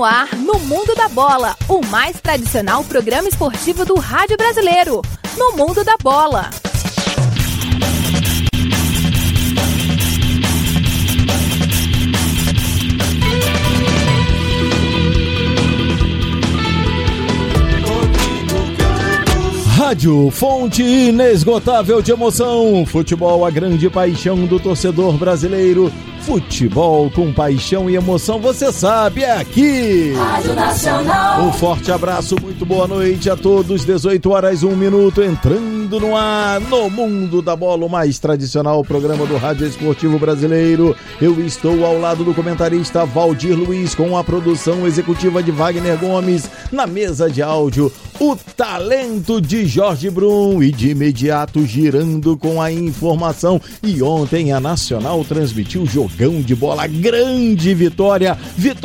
ar, no Mundo da Bola, o mais tradicional programa esportivo do rádio brasileiro. No Mundo da Bola. Rádio, fonte inesgotável de emoção. Futebol, a grande paixão do torcedor brasileiro. Futebol com paixão e emoção, você sabe, é aqui. Rádio Nacional. Um forte abraço, muito boa noite a todos. 18h01, entrando no ar, no Mundo da Bola, o mais tradicional programa do rádio esportivo brasileiro. Eu estou ao lado do comentarista Valdir Luiz, com a produção executiva de Wagner Gomes, na mesa de áudio, o talento de Jorge Brum, e de imediato girando com a informação. E ontem a Nacional transmitiu jogão de bola, grande vitória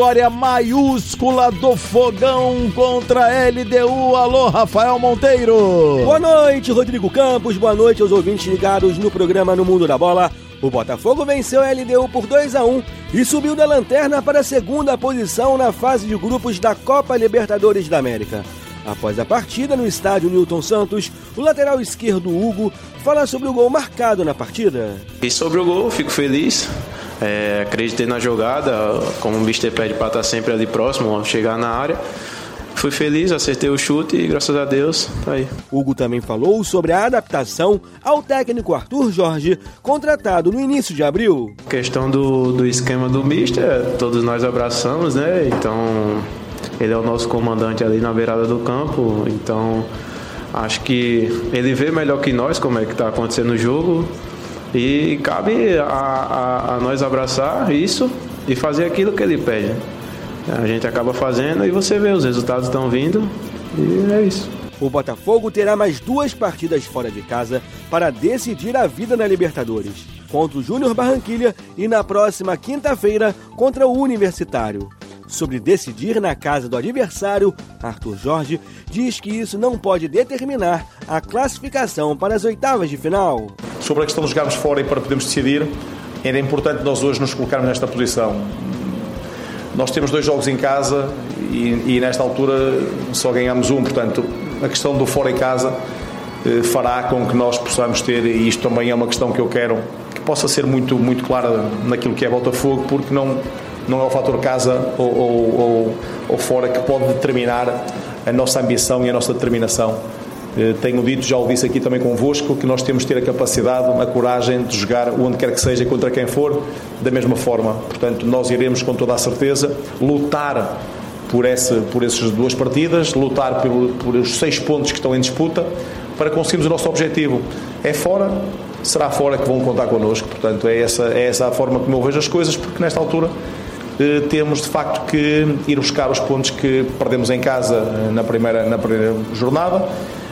maiúscula do Fogão contra a LDU. Alô, Rafael Monteiro. Boa noite, Rodrigo Campos, boa noite aos ouvintes ligados no programa No Mundo da Bola. O Botafogo venceu a LDU por 2-1 e subiu da lanterna para a segunda posição na fase de grupos da Copa Libertadores da América. Após a partida no estádio Newton Santos, o lateral esquerdo Hugo fala sobre o gol marcado na partida. E sobre o gol, fico feliz. Acreditei na jogada, como o Mister pede para estar sempre ali próximo, ao chegar na área. Fui feliz, acertei o chute e graças a Deus, tá aí. Hugo também falou sobre a adaptação ao técnico Arthur Jorge, contratado no início de abril. A questão do esquema do Mister, todos nós abraçamos, né? Então, ele é o nosso comandante ali na beirada do campo, então acho que ele vê melhor que nós como é que está acontecendo o jogo e cabe a nós abraçar isso e fazer aquilo que ele pede. A gente acaba fazendo e você vê, os resultados estão vindo e é isso. O Botafogo terá mais 2 partidas fora de casa para decidir a vida na Libertadores, contra o Júnior Barranquilla e na próxima quinta-feira contra o Universitário. Sobre decidir na casa do adversário, Arthur Jorge diz que isso não pode determinar a classificação para as oitavas de final. Sobre a questão de jogarmos fora e para podermos decidir, era importante nós hoje nos colocarmos nesta posição. Nós temos 2 jogos em casa e nesta altura só ganhamos um, portanto a questão do fora em casa fará com que nós possamos ter, e isto também é uma questão que eu quero que possa ser muito, muito clara naquilo que é Botafogo, porque não é o fator casa ou fora que pode determinar a nossa ambição e a nossa determinação. Tenho dito, já o disse aqui também convosco, que nós temos de ter a capacidade, a coragem de jogar onde quer que seja, contra quem for, da mesma forma. Portanto, nós iremos com toda a certeza lutar por essas 2 partidas, lutar por os 6 pontos que estão em disputa, para conseguirmos o nosso objetivo. É fora, será fora que vão contar connosco. Portanto, é essa a forma como eu vejo as coisas, porque nesta altura temos de facto que ir buscar os pontos que perdemos em casa na primeira jornada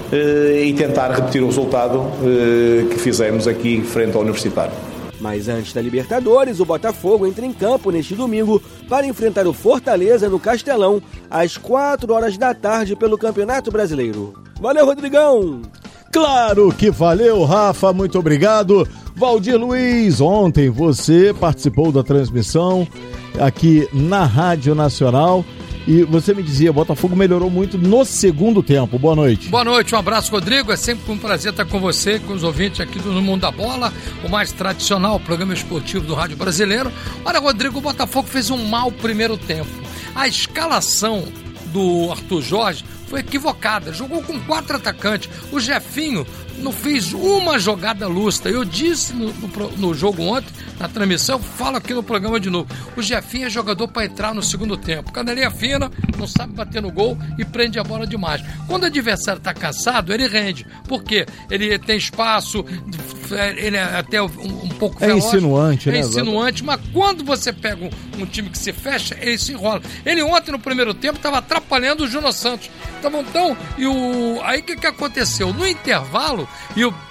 e tentar repetir o resultado que fizemos aqui frente ao Universitário. Mas antes da Libertadores, o Botafogo entra em campo neste domingo para enfrentar o Fortaleza no Castelão às 4h da tarde pelo Campeonato Brasileiro. Valeu, Rodrigão! Claro que valeu, Rafa, muito obrigado. Valdir Luiz, ontem você participou da transmissão aqui na Rádio Nacional e você me dizia, Botafogo melhorou muito no segundo tempo. Boa noite. Boa noite, um abraço, Rodrigo. É sempre um prazer estar com você, com os ouvintes aqui do Mundo da Bola, o mais tradicional programa esportivo do rádio brasileiro. Olha, Rodrigo, o Botafogo fez um mau primeiro tempo. A escalação do Arthur Jorge foi equivocada, jogou com 4 atacantes. O Jefinho não fez uma jogada lustra. Eu disse no jogo ontem, na transmissão, falo aqui no programa de novo. O Jefinho é jogador para entrar no segundo tempo. Canelinha fina, não sabe bater no gol e prende a bola demais. Quando o adversário está cansado, ele rende. Por quê? Ele tem espaço, ele é até um pouco veloz. Insinuante, né? É insinuante, mas quando você pega um time que se fecha, ele se enrola. Ele ontem, no primeiro tempo, estava atrapalhando o Júnior Santos. Então, aí o que aconteceu? No intervalo, e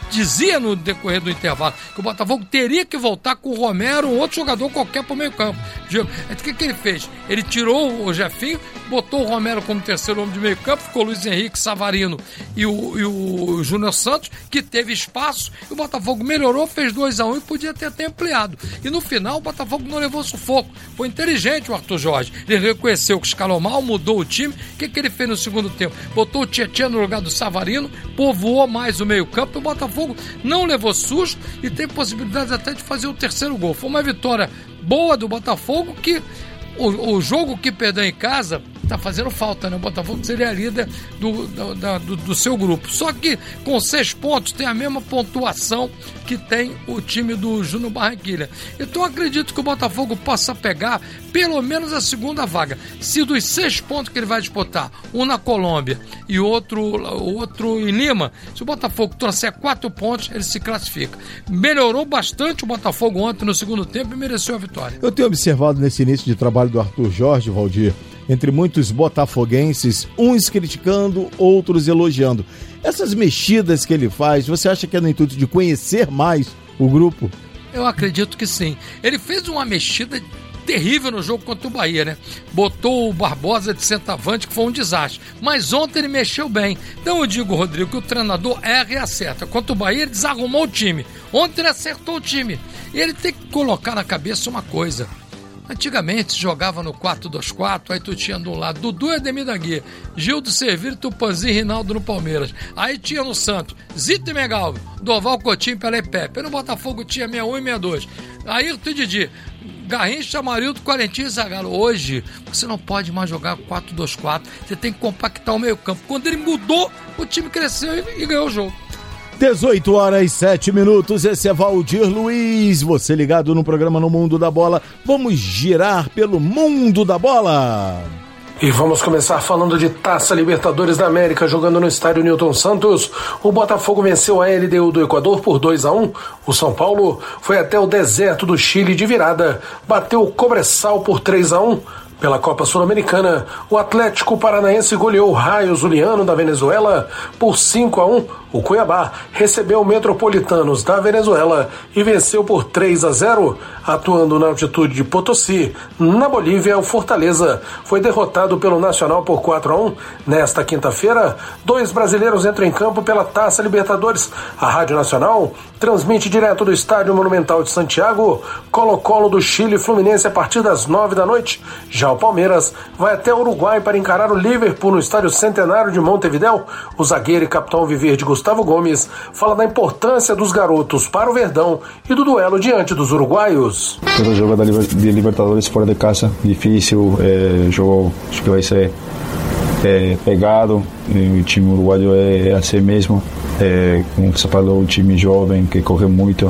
dizia no decorrer do intervalo que o Botafogo teria que voltar com o Romero ou outro jogador qualquer para o meio campo. O que ele fez? Ele tirou o Jefinho, botou o Romero como terceiro homem de meio campo, ficou Luiz Henrique, Savarino e o Júnior Santos, que teve espaço, e o Botafogo melhorou, fez 2-1 e podia ter até ampliado. E no final o Botafogo não levou sufoco. Foi inteligente o Arthur Jorge. Ele reconheceu que escalou mal, mudou o time. O que ele fez no segundo tempo? Botou o Tietchan no lugar do Savarino, povoou mais o meio campo, e o Botafogo não levou susto e tem possibilidade até de fazer o terceiro gol. Foi uma vitória boa do Botafogo, que o jogo que perdeu em casa tá fazendo falta, né? O Botafogo seria líder do seu grupo. Só que com 6 pontos tem a mesma pontuação que tem o time do Júnior Barranquilla. Então eu acredito que o Botafogo possa pegar pelo menos a segunda vaga. Se dos 6 pontos que ele vai disputar, um na Colômbia e outro em Lima, se o Botafogo trouxer 4 pontos, ele se classifica. Melhorou bastante o Botafogo ontem no segundo tempo e mereceu a vitória. Eu tenho observado nesse início de trabalho do Arthur Jorge, Valdir, entre muitos botafoguenses, uns criticando, outros elogiando. Essas mexidas que ele faz, você acha que é no intuito de conhecer mais o grupo? Eu acredito que sim. Ele fez uma mexida terrível no jogo contra o Bahia, né? Botou o Barbosa de centroavante, que foi um desastre. Mas ontem ele mexeu bem. Então eu digo, Rodrigo, que o treinador erra e acerta. Contra o Bahia ele desarrumou o time. Ontem ele acertou o time. E ele tem que colocar na cabeça uma coisa. Antigamente se jogava no 4-2-4, aí tu tinha de um lado Dudu e Ademir da Guia, Gildo Sevilha, Tupanzi e Rinaldo no Palmeiras. Aí tinha no Santos Zito e Megalvo, Doval, Coutinho, Pelé e Pepe. No Botafogo tinha 61 e 62. Ayrton e Didi, Garrincha, Amarildo, Quarentinho e Zagallo. Hoje você não pode mais jogar 4-2-4, você tem que compactar o meio campo. Quando ele mudou, o time cresceu e ganhou o jogo. 18h07, esse é Valdir Luiz, você ligado no programa No Mundo da Bola. Vamos girar pelo mundo da bola. E vamos começar falando de Taça Libertadores da América, jogando no estádio Newton Santos. O Botafogo venceu a LDU do Equador por 2-1. O São Paulo foi até o deserto do Chile de virada, bateu o Cobressal por 3-1. Pela Copa Sul-Americana, o Atlético Paranaense goleou o Raio Zuliano da Venezuela por 5-1. O Cuiabá recebeu o Metropolitanos da Venezuela e venceu por 3-0. Atuando na altitude de Potosí, na Bolívia, o Fortaleza foi derrotado pelo Nacional por 4-1. Nesta quinta-feira, 2 brasileiros entram em campo pela Taça Libertadores. A Rádio Nacional transmite direto do Estádio Monumental de Santiago, Colo-Colo do Chile e Fluminense a partir das 9 da noite. Já o Palmeiras vai até o Uruguai para encarar o Liverpool no Estádio Centenário de Montevidéu. O zagueiro e capitão viverde Gustavo Gomes fala da importância dos garotos para o Verdão e do duelo diante dos uruguaios. Todo jogo de Libertadores fora de casa, difícil, jogo acho que vai ser pegado, o time uruguaio é assim mesmo, como você falou, um time jovem que corre muito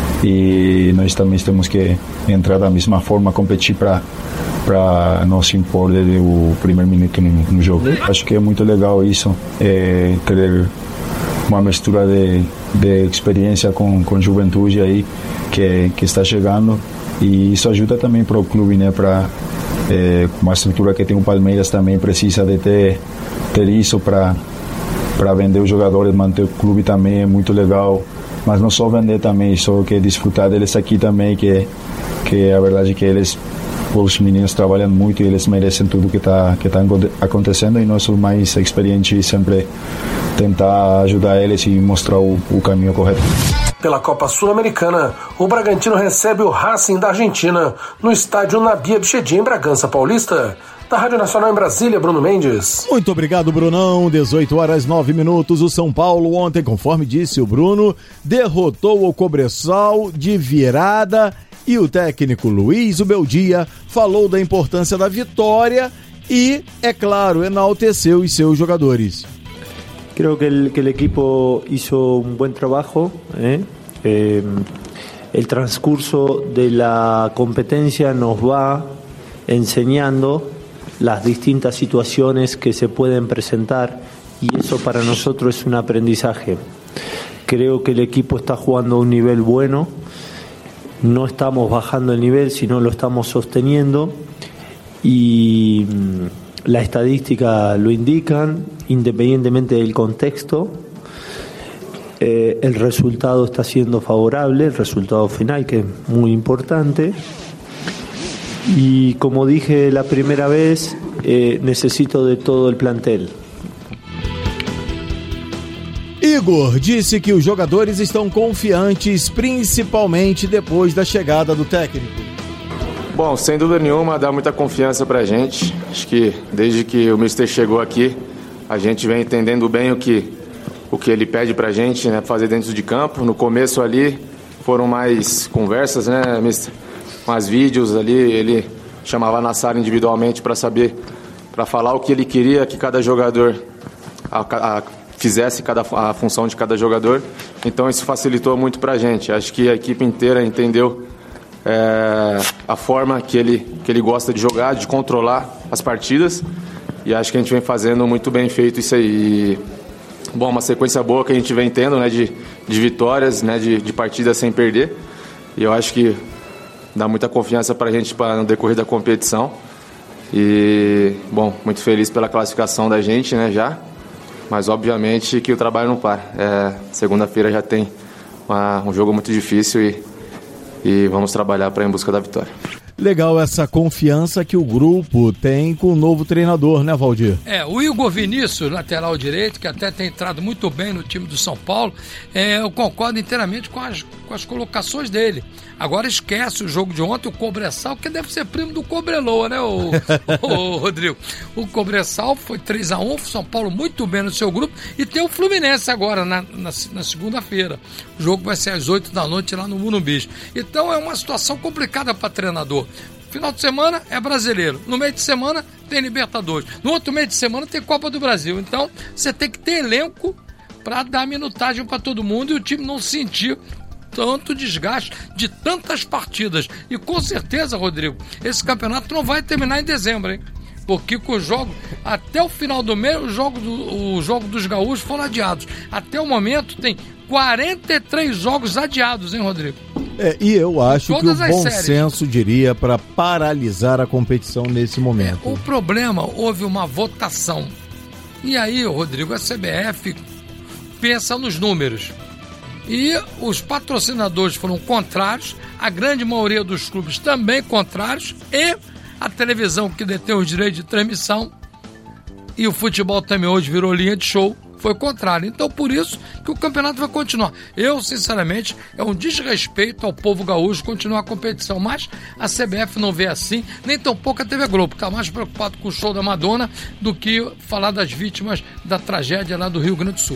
e nós também temos que entrar da mesma forma, competir para não se impor desde o primeiro minuto no jogo. Acho que é muito legal isso, ter uma mistura de experiência com juventude aí que está chegando, e isso ajuda também para o clube, né? Para uma estrutura que tem o Palmeiras também precisa de ter isso para vender os jogadores, manter o clube também é muito legal, mas não só vender também, só que desfrutar deles aqui também, que a verdade é que os meninos trabalham muito e eles merecem tudo que está acontecendo, e nós, os mais experientes, sempre tentar ajudar eles e mostrar o caminho correto. Pela Copa Sul-Americana, o Bragantino recebe o Racing da Argentina no estádio Nabi Abichedin, em Bragança Paulista. Da Rádio Nacional em Brasília, Bruno Mendes. Muito obrigado, Brunão. 18h09. O São Paulo ontem, conforme disse o Bruno, derrotou o Cobressal de virada, e o técnico Luiz Ubeldia falou da importância da vitória e, é claro, enalteceu os seus jogadores. Creo que el equipo hizo un buen trabajo. El transcurso de la competencia nos va enseñando las distintas situaciones que se pueden presentar, y eso para nosotros es un aprendizaje. Creo que el equipo está jugando a un nivel bueno, no estamos bajando el nivel, sino lo estamos sosteniendo, y la estadística lo indican, independientemente del contexto. el resultado está siendo favorable, el resultado final, que es muy importante. Y como dije la primera vez, necesito de todo el plantel. Igor disse que os jogadores estão confiantes, principalmente depois da chegada do técnico. Bom, sem dúvida nenhuma, dá muita confiança pra gente. Acho que desde que o Mister chegou aqui, a gente vem entendendo bem o que ele pede pra gente, né, fazer dentro de campo. No começo ali foram mais conversas, né, Mister? Mais vídeos ali, ele chamava a Nassar individualmente para saber, para falar o que ele queria que cada jogador fizesse, a função de cada jogador. Então isso facilitou muito pra gente. Acho que a equipe inteira entendeu a forma que ele gosta de jogar, de controlar as partidas, e acho que a gente vem fazendo muito bem feito isso aí. Bom, uma sequência boa que a gente vem tendo, né, de vitórias, né, de partidas sem perder, e eu acho que dá muita confiança pra gente no decorrer da competição. E, bom, muito feliz pela classificação da gente, né, já, mas obviamente que o trabalho não para. Segunda-feira já tem um jogo muito difícil e vamos trabalhar para ir em busca da vitória. Legal essa confiança que o grupo tem com o novo treinador, né, Valdir? O Igor Vinícius, lateral direito, que até tem entrado muito bem no time do São Paulo, eu concordo inteiramente com as colocações dele. Agora esquece o jogo de ontem, o Cobressal, que deve ser primo do Cobreloa, né, o Rodrigo? O Cobressal foi 3-1, o São Paulo muito bem no seu grupo, e tem o Fluminense agora, na segunda-feira. O jogo vai ser às 8 da noite lá no Morumbi. Então é uma situação complicada para treinador. Final de semana é brasileiro, no meio de semana tem Libertadores, no outro meio de semana tem Copa do Brasil. Então você tem que ter elenco para dar minutagem para todo mundo e o time não sentir tanto desgaste de tantas partidas. E com certeza, Rodrigo, esse campeonato não vai terminar em dezembro, hein? Porque com o jogo, até o final do mês, o jogo dos gaúchos foram adiados. Até o momento tem 43 jogos adiados, hein, Rodrigo? E eu acho que o bom senso diria para paralisar a competição nesse momento. O problema, houve uma votação. E aí, Rodrigo, a CBF pensa nos números. E os patrocinadores foram contrários, a grande maioria dos clubes também contrários, e a televisão que detém os direitos de transmissão, e o futebol também hoje virou linha de show, foi contrário. Então, por isso que o campeonato vai continuar. Eu, sinceramente, é um desrespeito ao povo gaúcho continuar a competição, mas a CBF não vê assim, nem tampouco a TV Globo, que está mais preocupado com o show da Madonna do que falar das vítimas da tragédia lá do Rio Grande do Sul.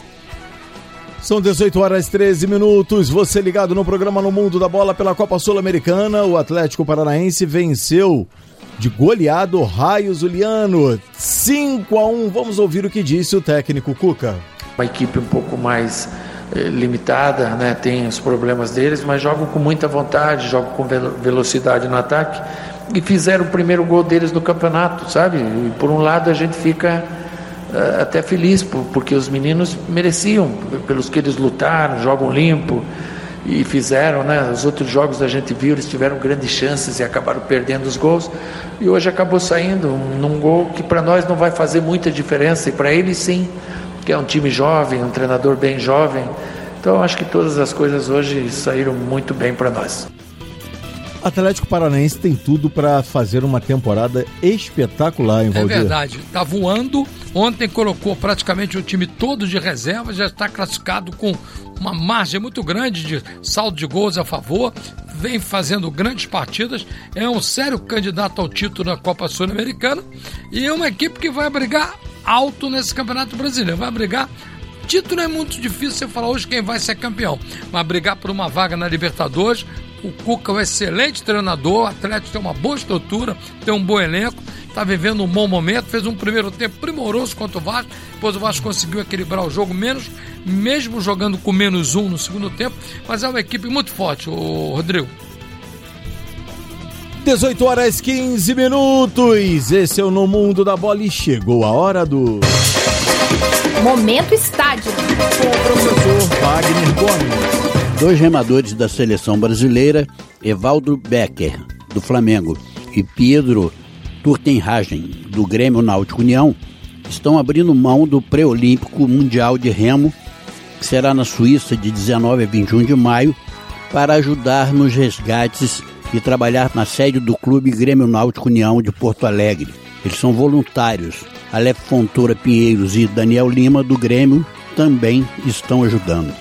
São 18h13, você ligado no programa No Mundo da Bola pela Copa Sul-Americana. O Atlético Paranaense venceu de goleado o Raio Zuliano, 5-1. Vamos ouvir o que disse o técnico Cuca. Uma equipe um pouco mais limitada, né? Tem os problemas deles, mas jogam com muita vontade, jogam com velocidade no ataque e fizeram o primeiro gol deles no campeonato, sabe? E por um lado a gente fica até feliz, porque os meninos mereciam, pelos que eles lutaram, jogam limpo e fizeram, né? Os outros jogos a gente viu, eles tiveram grandes chances e acabaram perdendo os gols, e hoje acabou saindo num gol que para nós não vai fazer muita diferença, e para eles sim, que é um time jovem, um treinador bem jovem. Então acho que todas as coisas hoje saíram muito bem para nós. Atlético Paranaense tem tudo para fazer uma temporada espetacular, hein, Valdir? É verdade, tá voando. Ontem colocou praticamente o time todo de reserva, já está classificado com uma margem muito grande de saldo de gols a favor, vem fazendo grandes partidas, é um sério candidato ao título na Copa Sul-Americana e é uma equipe que vai brigar alto nesse Campeonato Brasileiro, vai brigar. Título é muito difícil você falar hoje quem vai ser campeão, mas brigar por uma vaga na Libertadores. O Cuca é um excelente treinador, o Atlético tem uma boa estrutura, tem um bom elenco, está vivendo um bom momento, fez um primeiro tempo primoroso contra o Vasco, depois o Vasco conseguiu equilibrar o jogo mesmo jogando com -1 no segundo tempo, mas é uma equipe muito forte, o Rodrigo. 18h15, esse é o No Mundo da Bola e chegou a hora do... Momento Estádio. Com o professor Wagner Gomes. 2 remadores da seleção brasileira, Evaldo Becker, do Flamengo, e Pedro Turtenhagen, do Grêmio Náutico União, estão abrindo mão do pré-olímpico mundial de remo que será na Suíça de 19 a 21 de maio, para ajudar nos resgates e trabalhar na sede do Clube Grêmio Náutico União de Porto Alegre. Eles são voluntários. Aleph Fontoura Pinheiros e Daniel Lima, do Grêmio, também estão ajudando.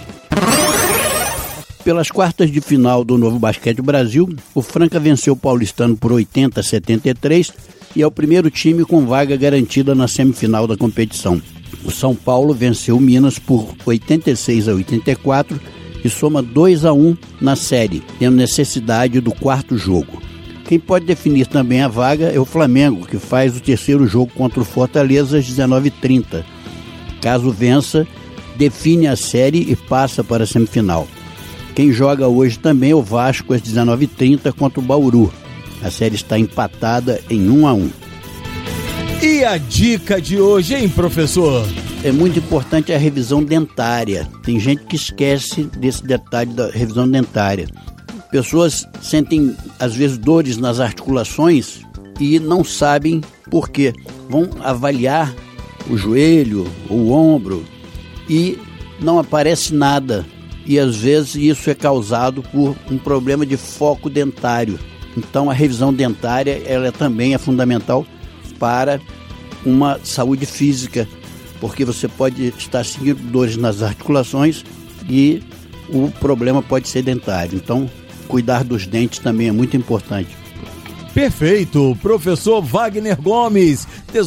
Pelas quartas de final do Novo Basquete Brasil, o Franca venceu o Paulistano por 80-73 e é o primeiro time com vaga garantida na semifinal da competição. O São Paulo venceu o Minas por 86-84 e soma 2-1 na série, tendo necessidade do quarto jogo. Quem pode definir também a vaga é o Flamengo, que faz o terceiro jogo contra o Fortaleza às 19h30. Caso vença, define a série e passa para a semifinal. Quem joga hoje também é o Vasco às 19h30 contra o Bauru. A série está empatada em 1-1. E a dica de hoje, hein, professor? É muito importante a revisão dentária. Tem gente que esquece desse detalhe da revisão dentária. Pessoas sentem, às vezes, dores nas articulações e não sabem por quê. Vão avaliar o joelho, o ombro e não aparece nada. E, às vezes, isso é causado por um problema de foco dentário. Então, a revisão dentária ela também é fundamental para uma saúde física, porque você pode estar sentindo dores nas articulações e o problema pode ser dentário. Então, cuidar dos dentes também é muito importante. Perfeito, professor Wagner Gomes,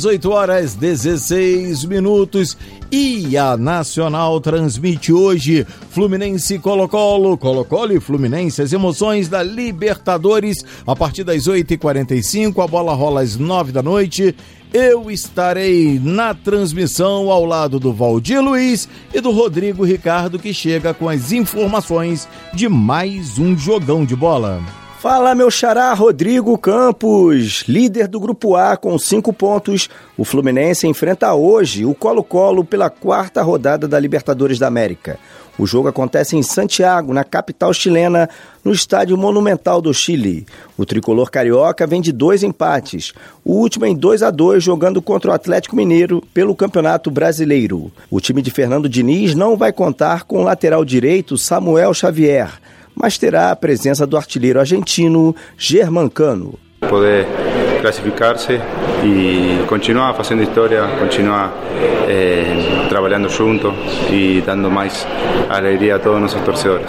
18h16. E a Nacional transmite hoje Fluminense e Colo-Colo, Colo-Colo e Fluminense, as emoções da Libertadores, a partir das 8h45, a bola rola às 9 da noite. Eu estarei na transmissão ao lado do Valdir Luiz e do Rodrigo Ricardo, que chega com as informações de mais um jogão de bola. Fala, meu xará Rodrigo Campos, líder do Grupo A com 5 pontos. O Fluminense enfrenta hoje o Colo-Colo pela 4ª rodada da Libertadores da América. O jogo acontece em Santiago, na capital chilena, no Estádio Monumental do Chile. O tricolor carioca vem de 2 empates, o último em 2-2, jogando contra o Atlético Mineiro pelo Campeonato Brasileiro. O time de Fernando Diniz não vai contar com o lateral direito Samuel Xavier, mas terá a presença do artilheiro argentino Germancano. Poder classificar-se e continuar fazendo história, continuar trabalhando junto e dando mais alegria a todos os nossos torcedores.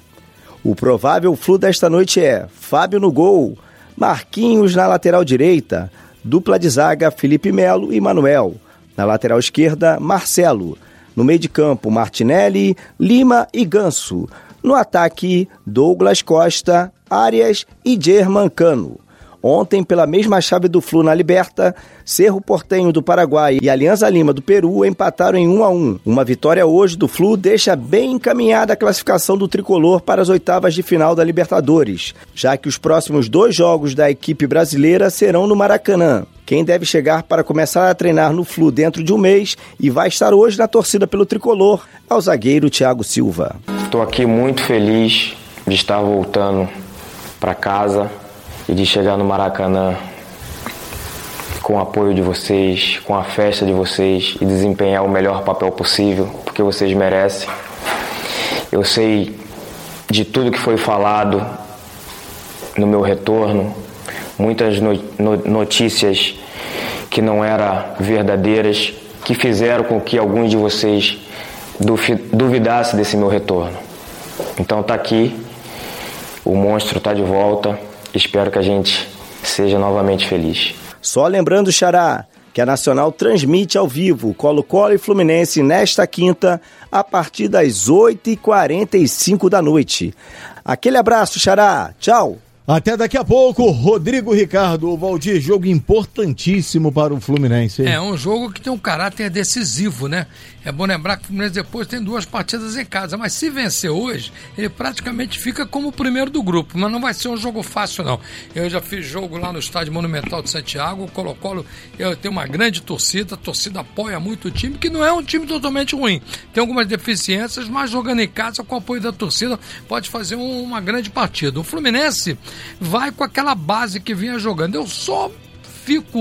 O provável Flu desta noite é Fábio no gol, Marquinhos na lateral direita, dupla de zaga Felipe Melo e Manuel, na lateral esquerda Marcelo, no meio de campo Martinelli, Lima e Ganso. No ataque, Douglas Costa, Arias e Germancano. Ontem, pela mesma chave do Flu na Liberta, Cerro Porteño do Paraguai e Alianza Lima do Peru empataram em 1-1. Uma vitória hoje do Flu deixa bem encaminhada a classificação do tricolor para as oitavas de final da Libertadores, já que os próximos 2 jogos da equipe brasileira serão no Maracanã. Quem deve chegar para começar a treinar no Flu dentro de um mês e vai estar hoje na torcida pelo tricolor é o zagueiro Thiago Silva. Estou aqui muito feliz de estar voltando para casa e de chegar no Maracanã com o apoio de vocês, com a festa de vocês e desempenhar o melhor papel possível, porque vocês merecem. Eu sei de tudo que foi falado no meu retorno, muitas notícias que não eram verdadeiras, que fizeram com que alguns de vocês duvidassem desse meu retorno. Então tá aqui, o monstro tá de volta, espero que a gente seja novamente feliz. Só lembrando, xará, que a Nacional transmite ao vivo Colo-Colo e Fluminense nesta quinta, a partir das 8h45 da noite. Aquele abraço, xará, tchau! Até daqui a pouco, Rodrigo Ricardo. Valdir, jogo importantíssimo para o Fluminense. É um jogo que tem um caráter decisivo, né? É bom lembrar que o Fluminense depois tem 2 partidas em casa, mas se vencer hoje, ele praticamente fica como o primeiro do grupo, mas não vai ser um jogo fácil, não. Eu já fiz jogo lá no Estádio Monumental de Santiago, o Colo-Colo tem uma grande torcida, a torcida apoia muito o time, que não é um time totalmente ruim. Tem algumas deficiências, mas jogando em casa com o apoio da torcida pode fazer uma grande partida. O Fluminense vai com aquela base que vinha jogando. Eu só fico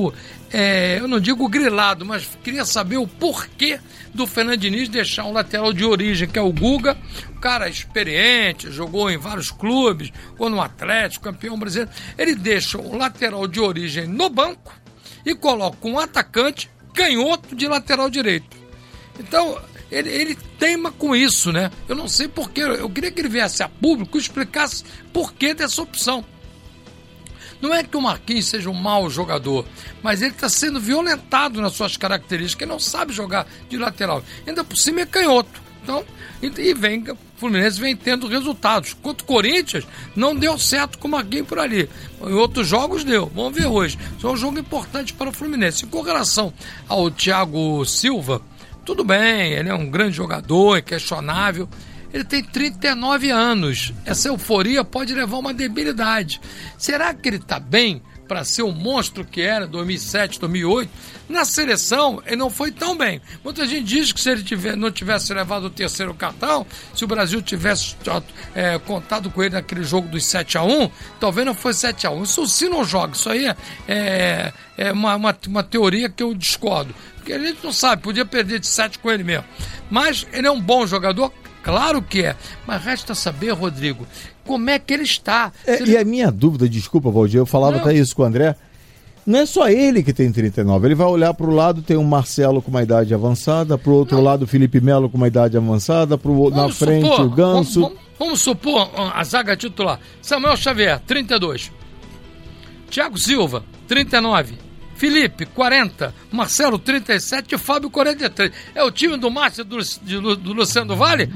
eu não digo grilado, mas queria saber o porquê do Fernando Diniz deixar um lateral de origem, que é o Guga, um cara experiente, jogou em vários clubes, ou no Atlético, campeão brasileiro. Ele deixa o lateral de origem no banco e coloca um atacante canhoto de lateral direito. Então, ele teima com isso, né? Eu não sei porquê, eu queria que ele viesse a público e explicasse porquê dessa opção. Não é que o Marquinhos seja um mau jogador, mas ele está sendo violentado nas suas características, ele não sabe jogar de lateral. Ainda por cima é canhoto. Então, o Fluminense vem tendo resultados. Contra o Corinthians, não deu certo com o Marquinhos por ali. Em outros jogos deu. Vamos ver hoje. Isso é um jogo importante para o Fluminense. E com relação ao Thiago Silva, tudo bem, ele é um grande jogador, é questionável. Ele tem 39 anos. Essa euforia pode levar a uma debilidade. Será que ele está bem para ser o monstro que era em 2007, 2008? Na seleção, ele não foi tão bem. Muita gente diz que se ele não tivesse levado o terceiro cartão, se o Brasil tivesse contado com ele naquele jogo dos 7-1, talvez não fosse 7-1. Isso se não joga. Isso aí é uma teoria que eu discordo. Porque a gente não sabe, podia perder de 7 com ele mesmo. Mas ele é um bom jogador. Claro que é, mas resta saber, Rodrigo, como é que ele está. E a minha dúvida, desculpa, Valdir, eu falava até isso com o André, não é só ele que tem 39, ele vai olhar para o lado, tem um Marcelo com uma idade avançada, para o outro lado o Felipe Melo com uma idade avançada, na frente o Ganso. Vamos supor a zaga titular, Samuel Xavier, 32, Thiago Silva, 39, Felipe, 40, Marcelo, 37 e Fábio, 43. É o time do Márcio do Luciano Vale?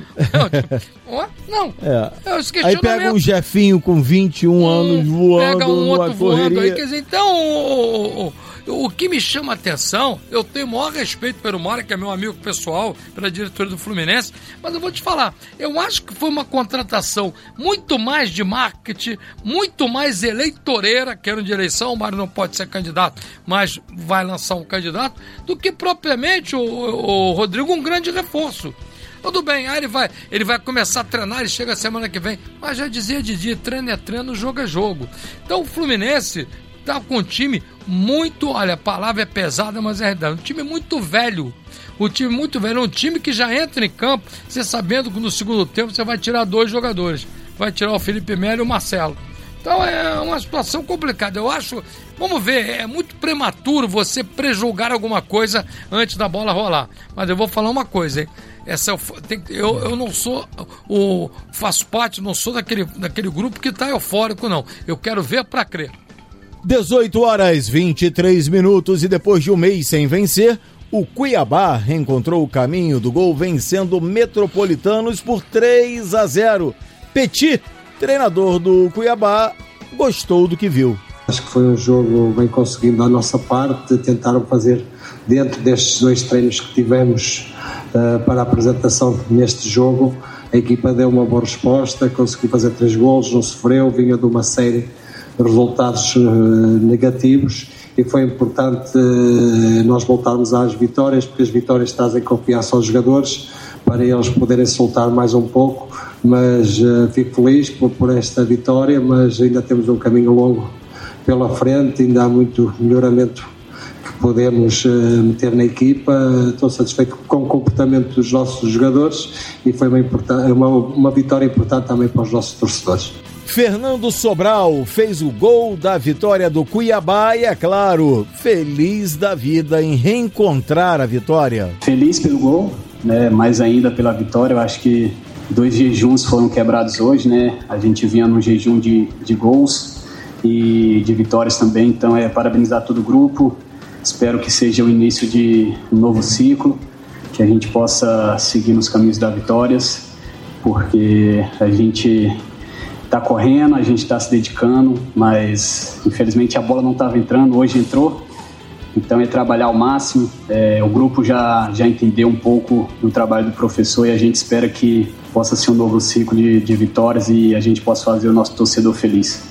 Não. Aí pega um Jefinho com 21 anos voando. Pega um outro voando aí. Quer dizer, então, o que me chama a atenção, eu tenho o maior respeito pelo Mário, que é meu amigo pessoal, pela diretoria do Fluminense, mas eu vou te falar, eu acho que foi uma contratação muito mais de marketing, muito mais eleitoreira, que ano de eleição, o Mário não pode ser candidato, mas vai lançar um candidato, do que propriamente o Rodrigo, um grande reforço. Tudo bem, aí ele vai começar a treinar, ele chega semana que vem, mas já dizia Didi, treino é treino, jogo é jogo. Então o Fluminense tá com um time muito, olha, a palavra é pesada, mas é verdade, um time muito velho. Um time muito velho, um time que já entra em campo, você sabendo que no segundo tempo você vai tirar 2 jogadores. Vai tirar o Felipe Melo e o Marcelo. Então é uma situação complicada. Eu acho, vamos ver, é muito prematuro você prejulgar alguma coisa antes da bola rolar. Mas eu vou falar uma coisa, hein? Eu não sou faço parte, não sou daquele grupo que tá eufórico, não. Eu quero ver para crer. 18h23 e depois de um mês sem vencer, o Cuiabá reencontrou o caminho do gol vencendo o Metropolitanos por 3-0. Petit, treinador do Cuiabá, gostou do que viu. Acho que foi um jogo bem conseguido da nossa parte, tentaram fazer dentro destes 2 treinos que tivemos para a apresentação neste jogo, a equipa deu uma boa resposta, conseguiu fazer 3 golos, não sofreu, vinha de uma série de resultados negativos e foi importante nós voltarmos às vitórias, porque as vitórias trazem confiança aos jogadores para eles poderem soltar mais um pouco, mas fico feliz por esta vitória, mas ainda temos um caminho longo pela frente, ainda há muito melhoramento que podemos meter na equipa. Estou satisfeito com o comportamento dos nossos jogadores e foi uma vitória importante também para os nossos torcedores. Fernando Sobral fez o gol da vitória do Cuiabá e, é claro, feliz da vida em reencontrar a vitória. Feliz pelo gol, né? Mais ainda pela vitória. Eu acho que 2 jejuns foram quebrados hoje, né? A gente vinha num jejum de gols e de vitórias também, então parabenizar todo o grupo. Espero que seja o início de um novo ciclo, que a gente possa seguir nos caminhos das vitórias, porque a gente está correndo, a gente está se dedicando, mas infelizmente a bola não estava entrando, hoje entrou, então é trabalhar ao máximo. O grupo já entendeu um pouco do trabalho do professor e a gente espera que possa ser um novo ciclo de vitórias e a gente possa fazer o nosso torcedor feliz.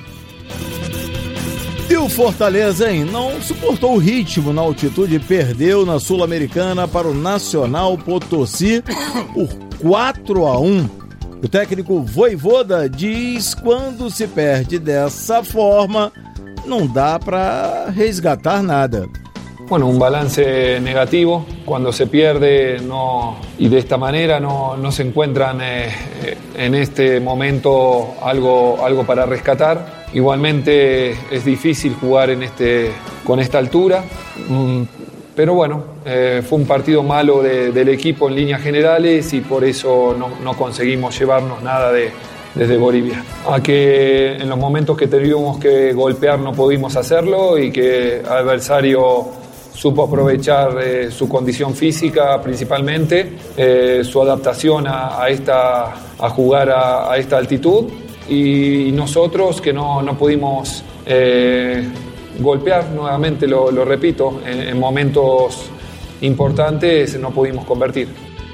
E o Fortaleza, hein? Não suportou o ritmo na altitude e perdeu na Sul-Americana para o Nacional Potosí por 4-1. O técnico Vojvoda diz: quando se perde dessa forma, não dá para resgatar nada. Bueno, un balance negativo cuando se pierde y de esta manera no se encuentran en este momento algo para rescatar. Igualmente es difícil jugar con esta altura, pero bueno, fue un partido malo del equipo en líneas generales y por eso no conseguimos llevarnos nada desde Bolivia. A que en los momentos que tuvimos que golpear no pudimos hacerlo y que el adversario supo aprovechar su condición física principalmente, su adaptación a jugar a esta altitud y nosotros que no pudimos golpear, nuevamente lo repito, en momentos importantes no pudimos convertir.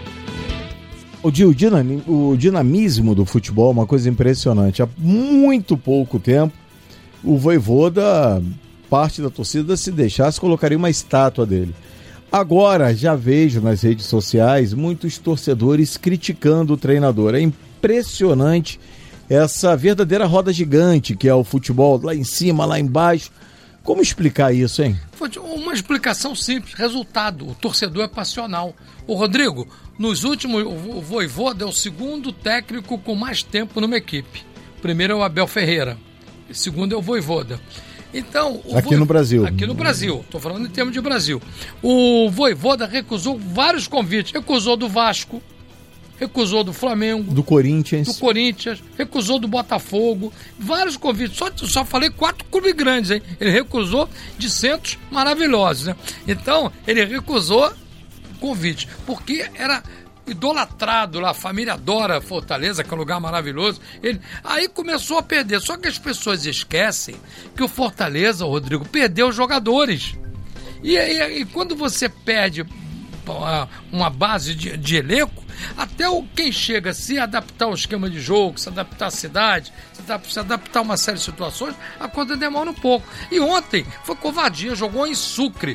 O dinamismo do futebol é uma coisa impressionante. Há muito pouco tempo, o Vojvoda, parte da torcida, se deixasse, colocaria uma estátua dele. Agora, já vejo nas redes sociais muitos torcedores criticando o treinador. É impressionante essa verdadeira roda gigante que é o futebol, lá em cima, lá embaixo. Como explicar isso, hein? Uma explicação simples, resultado. O torcedor é passional. O Rodrigo, nos últimos, o Vojvoda é o segundo técnico com mais tempo numa equipe. O primeiro é o Abel Ferreira, o segundo é o Vojvoda. Então, aqui no Brasil. Aqui no Brasil, estou falando em termos de Brasil. O Vojvoda recusou vários convites, recusou do Vasco, recusou do Flamengo, do Corinthians, recusou do Botafogo, vários convites, só falei 4 clubes grandes, hein? Ele recusou de centros maravilhosos, né? Então, ele recusou convite, porque era idolatrado lá, a família adora Fortaleza, que é um lugar maravilhoso. Aí começou a perder, só que as pessoas esquecem que o Fortaleza, o Rodrigo, perdeu os jogadores. E quando você perde uma base de elenco, até quem chega a se adaptar ao esquema de jogo, se adaptar à cidade, se adaptar a uma série de situações, a coisa demora um pouco. E ontem foi covardia, jogou em Sucre,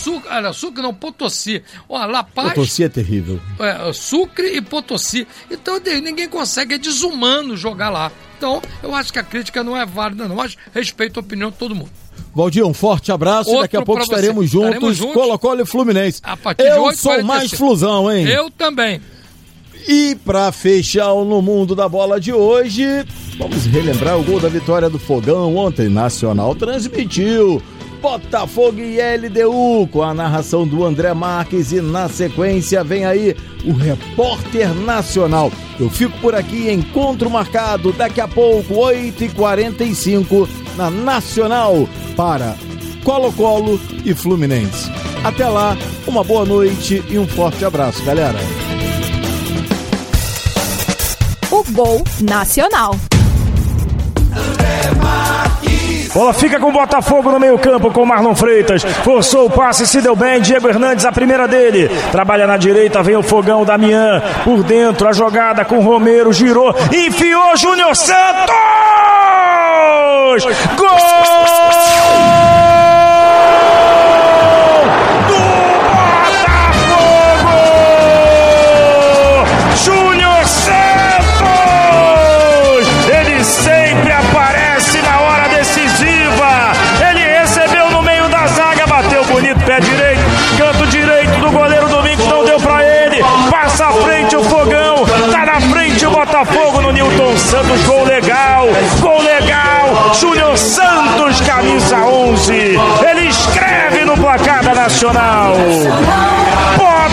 Potosí. La Paz, Potosí é terrível. Sucre e Potosí. Então ninguém consegue, é desumano jogar lá. Então eu acho que a crítica não é válida, não, mas respeito a opinião de todo mundo. Valdir, um forte abraço. Daqui a pouco estaremos juntos. Colo-Colo e Fluminense. A partir de 8h45. Sou mais Flusão, hein? Eu também. E para fechar o No Mundo da Bola de hoje, vamos relembrar o gol da vitória do Fogão ontem. Nacional transmitiu Botafogo e LDU com a narração do André Marques e na sequência vem aí o Repórter Nacional. Eu fico por aqui, encontro marcado daqui a pouco, 8h45 na Nacional para Colo-Colo e Fluminense. Até lá, uma boa noite e um forte abraço, galera. O Gol Nacional. Bola fica com o Botafogo no meio campo com Marlon Freitas, forçou o passe, se deu bem, Diego Hernandes a primeira dele, trabalha na direita, vem o Fogão, Damian, por dentro a jogada com Romero, girou, enfiou Júnior Santos, gol! Sempre aparece na hora decisiva. Ele recebeu no meio da zaga, bateu bonito, pé direito, canto direito do goleiro Domingos, não deu pra ele. Passa à frente o Fogão, tá na frente o Botafogo no Newton Santos. Gol legal, Júnior Santos, camisa 11. Ele escreve no placar da Nacional.